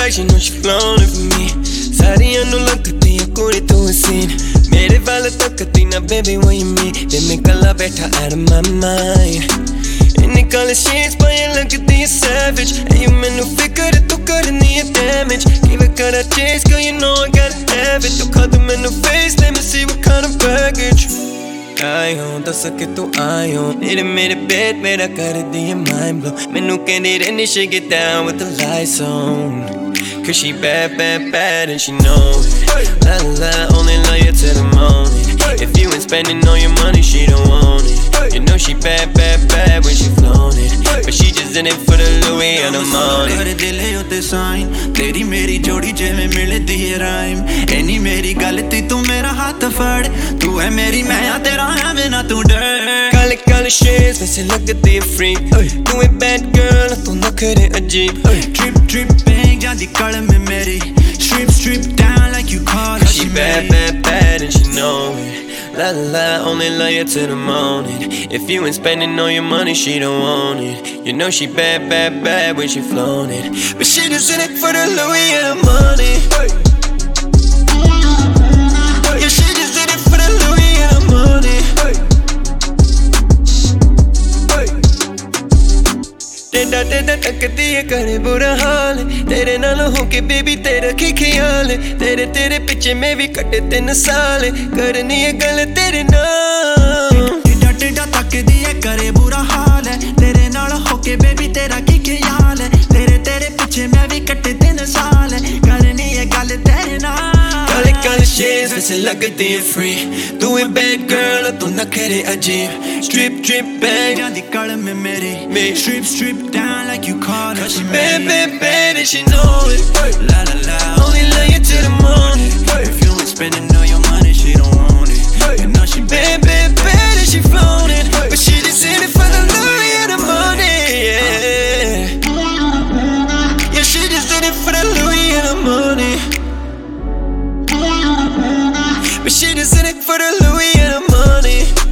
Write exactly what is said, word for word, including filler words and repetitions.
like she know she flown it for me. Saariyan nu langdi hai kudi tu scene. Mere wal takti na baby when you meet. Then me kala baitha out of my mind. Inne kala shades payan lagdi hai savage. And you mainu fikr tu karni hai damage. Give it kara chase girl you know I gotta have it. Tu khad mainu face let me see what kind of baggage. आयो दस के तू आयो तेरे मेरे bed मेरा कर दिए mind blow. मैनू कहनी रहनी she get down with the lights on. Cause she bad, bad, bad and she know it. La la la, only love you till the morning. If you ain't spending all your money, she don't want it. You know she bad, bad, bad when she flown it. But she just in it for the Louis and the money. कर दिले उते sign तेरी मेरी जोड़ी जिवें मिलदी है rhyme. इन्नी मेरी गलती तू मेरा हाथ फड़. तू है मेरी मैं आ तेरा है बिना तू डर. काले काले shades वैसे लगती है freak. तू है bad girl तू नखरे अजीब. Trip trip bang जादी कल में मेरी. Strip strip down like you call her. She bad, bad, bad and she know it. La la la, only love you till the morning. If you ain't spending all your money, she don't want it. You know she bad, bad, bad when she flown it. But she just in it for the Louis and the money. Yeah, she just in it for the Louis and the money. तेरा तेरा तकती है करे बुरा हाल. तेरे नाल होके baby तेरा की ख्याल. तेरे तेरे पीछे में भी कटे तीन साल. करनी है गल तेरे नाल. टेढ़ा टेढ़ा तकती है करे बुरा हाल. तेरे नाल होके बेबी तेरा की ख्याल. तेरे तेरे पीछे में भी कटे तीन साल. करनी है गल तेरे नाल. काले काले shades वैसे लगती है free. तू है bad girl तू नखरे अजीब. Strip strip bang जादी कल में मेरी. Me. Strip strip down like you call her. She bad bad bad and she know it. La la la, Only love you till the morning. if you ain't spending all your money, she don't want it. You know she Bad bad bad and she flown it. But she just in it for the Louis and the money. Yeah, yeah, she just in it for the Louis and the money. But she just in it for the Louis and the money.